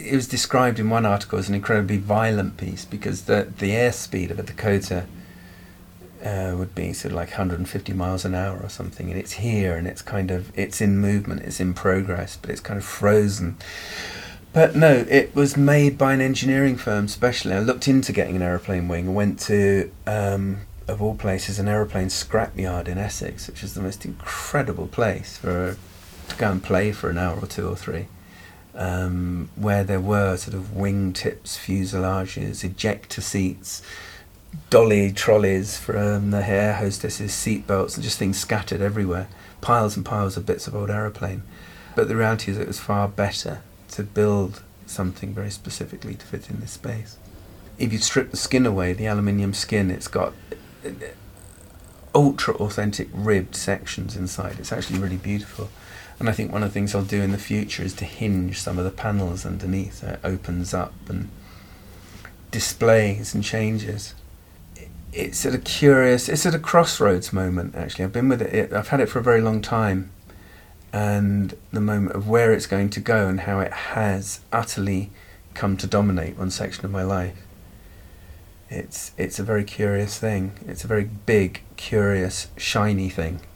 it was described in one article as an incredibly violent piece because the airspeed of a Dakota would be sort of like 150 miles an hour or something, and it's here and it's in movement, it's in progress, but it's kind of frozen. But no, it was made by an engineering firm specially. I looked into getting an aeroplane wing. I went to, of all places, an aeroplane scrapyard in Essex, which is the most incredible place to go and play for an hour or two or three, where there were sort of wingtips, fuselages, ejector seats, dolly trolleys from the air hostesses' seatbelts, and just things scattered everywhere, piles and piles of bits of old aeroplane. But the reality is it was far better to build something very specifically to fit in this space. If you strip the skin away, the aluminium skin, it's got ultra authentic ribbed sections inside. It's actually really beautiful. And I think one of the things I'll do in the future is to hinge some of the panels underneath so it opens up and displays and changes. It's at a crossroads moment, actually. I've been with it, I've had it for a very long time, and the moment of where it's going to go and how it has utterly come to dominate one section of my life. It's a very curious thing. It's a very big, curious, shiny thing.